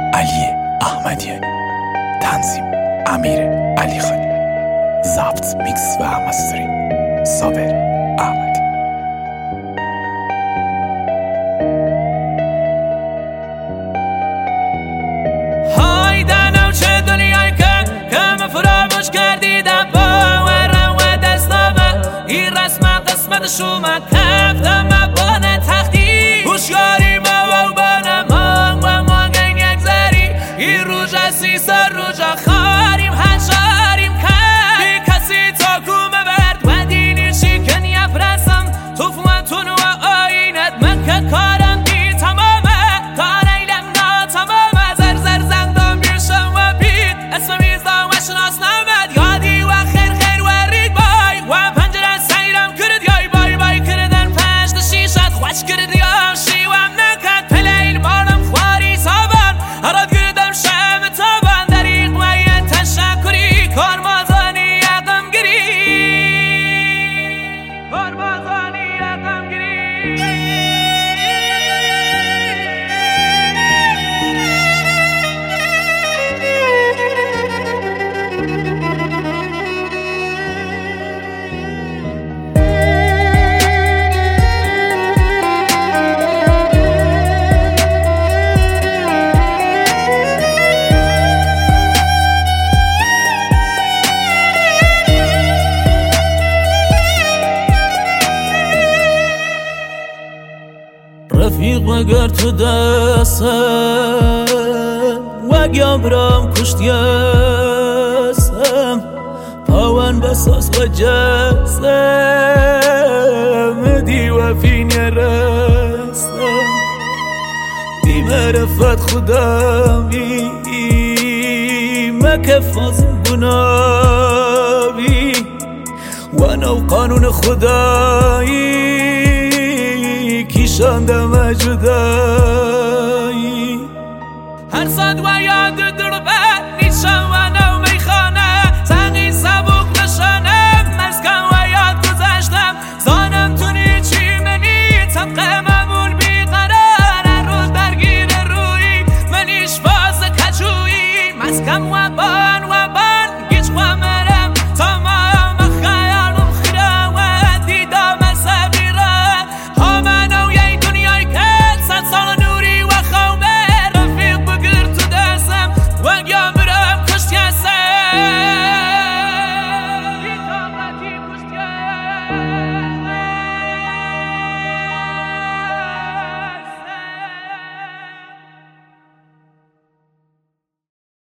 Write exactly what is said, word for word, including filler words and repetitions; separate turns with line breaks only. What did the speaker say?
علی احمدیانی، تنظیم امیر علی خانی، ضبط میکس و مستری صابر احمدی.
های دنم چه دنیایی که کم فراموش کردیدم باورم و دستامه این رسم قسمت شما کفتم بانه تختی هوشیاری ما و بانه ما و ما گین یک زری این روژه سی سر روژه خاریم هنشاریم کن بی کسی تا کومه برد و دینی شکن یفرسم توفوانتون و آینت من که کارم بی تمامه کار ایلم ناتمامه زر زر زندم بیشم و بید اسم میزدم و شناس نمد یادی و خیر خیر و رید بای و پنجره سیرم کرد یای بای بای کردن پشت شیشت خوش کرد یا شیوم نکد پلیل بارم خواری سابان هراد گردم شم تابان دریق و یه تشکری کارمازانی یقم گری کارمازانی یقم گری
رفیق مگر تو دستم و گمرم کشتیستم پاون بساس و جستم دی و فین رستم دی مرفت خدامی مکفازم گناهی و نو قانون خدایی کیشاندم جدا